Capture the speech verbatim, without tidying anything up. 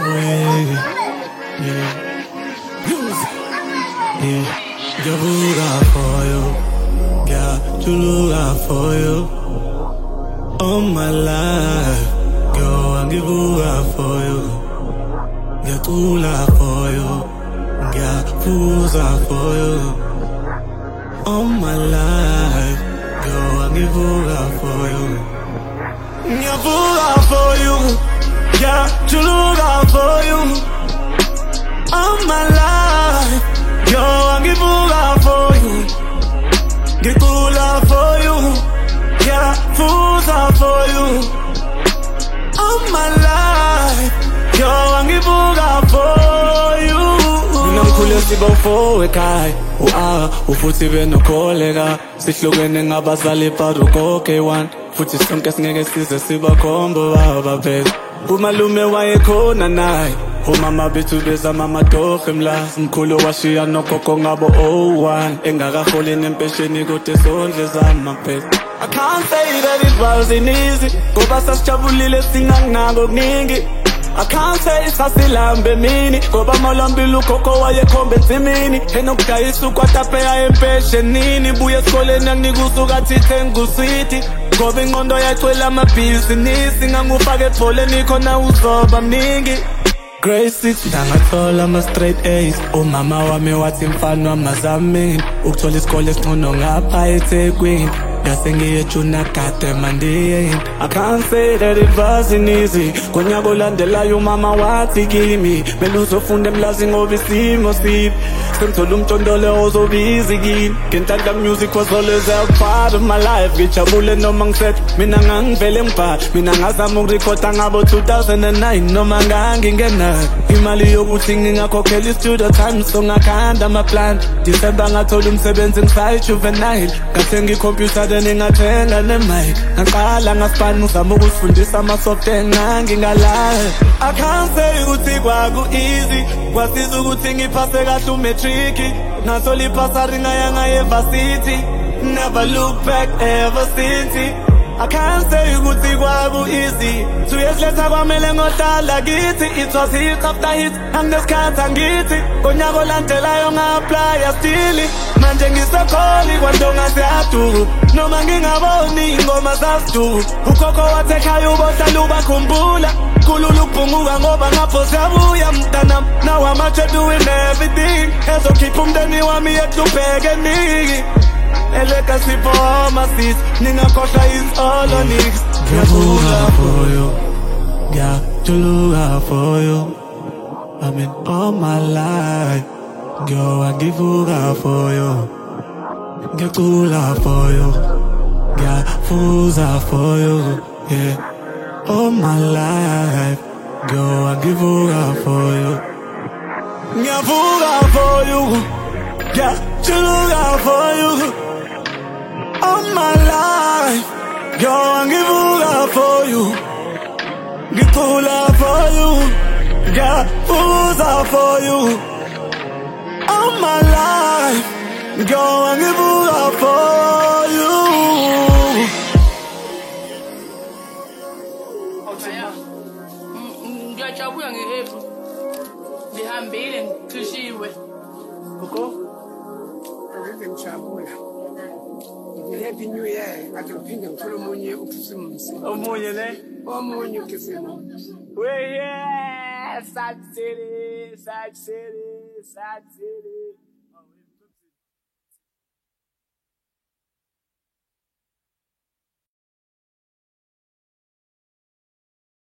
yeah, yeah. Give it up for you, yeah, to look out for you. All my life, girl, I give it up for you, yeah, to love for you, yeah, fools up for you. All my life, girl, I give it up for you, yeah, fool up for you, yeah, to look out for you. All my life, yo, I give all love for you. Get all love for you. Yeah, fools are for you. All my life, yo, I give all love for you. Nginamkhulu siba ufo ekhaya, u-A, ufuthi benokoleka. Sihlukene ngabazali but ugoke one. Futhi sonke singeke size sibakhombo baba phela. Umalume wayekhona naye. Umama bethu beza mama dohe mla. Mkhulu washiya nogogo ngabo oh one. Engakaholi nempesheni kodwa sondle zama phela. I can't say that it wasn't easy, ngoba sasijabulile singanako kuningi. I can't say sasilambe mini, ngoba malambile ugogo wayekhomba ensimini. Enokudayisa ukwatapeya empeshenini. Buye esikoleni angikusuka thithe nguswiti, ngoba ingqondo yacwela amabhizinisi. Ngangufake etholeni khona uzoba mningi. Grade six ndangathola ama straight A's. Umama wami wathi mfana wamazamini, ukuthola isikole esingcono ngapha eThekwini. Ngase ngiye junior kade mandiyeni. I can't say that it wasn't easy, ngonyaka olandelayo umama wathi kimi mele uzofunda emlazi ngoba isimo sibi. Sengithola umntondolo ozobizi kimi. Ngentanda music was always a part of my life. Ngijabule noma ngisethe, mina ngangivele ngibhala. Mina ngazama ukurekhoda ngabo two thousand nine noma ngangingena imali yokuthi ngingakhokhela i-studio time, so ngakhanda ama-plan. December ngathola umsebenzi ngisayi-juvenile, ngathenga i-computer then ngathenga ne-mic. Ngaqala ngaspani ngizama ukusifundisa ama-software ngangingalayo. I can't say ukuthi kwaku-easy, kwasiza ukuthi ngiphase kahle umetriki. Ngathola iphasari ngayanga e-varsity, never look back ever since. I can't say ukuthi kwaku-easy, two years later kwamele ngodala kithi. It was hit after hit, anginesikhathi angithi. Ngonyaka olandelayo nga-applya still. Manje ngisekholi kwandonga siyaduku, noma ngingaboni ingoma zasiduku. Ukhokho wathi ekhaya ubohlala ubakhumbula. Kulula ukubhunguka ngoba ngapho siyabuya mntanam. Now I'm out here doing everything ezokhipha umndeni wami ehlupheke niki. A legacy for all my sis, Nina Kosha is all on it. Get to look out for you, yeah, to look out for you. I mean all my life, girl, I give you out for you. Get to look out for you, yeah, fools out for you, yeah. All my life, girl, I give you out for you. Yeah, fool out for you, yeah, to look out for you. All my life, yo, I give all love for you. Give all love for you, yeah, fools out for you. All my life, yo, I give all love for you. Ngiyajabuka nge-April, ngihambile ngikhishiwe. Koko, ngijabula. Happy New Year, ngathi ngiphinde ngithole omunye uKhisimusi. Omunye ne? Omunye uKhisimusi. We yeah, Satsiri, Satsiri, Satsiri.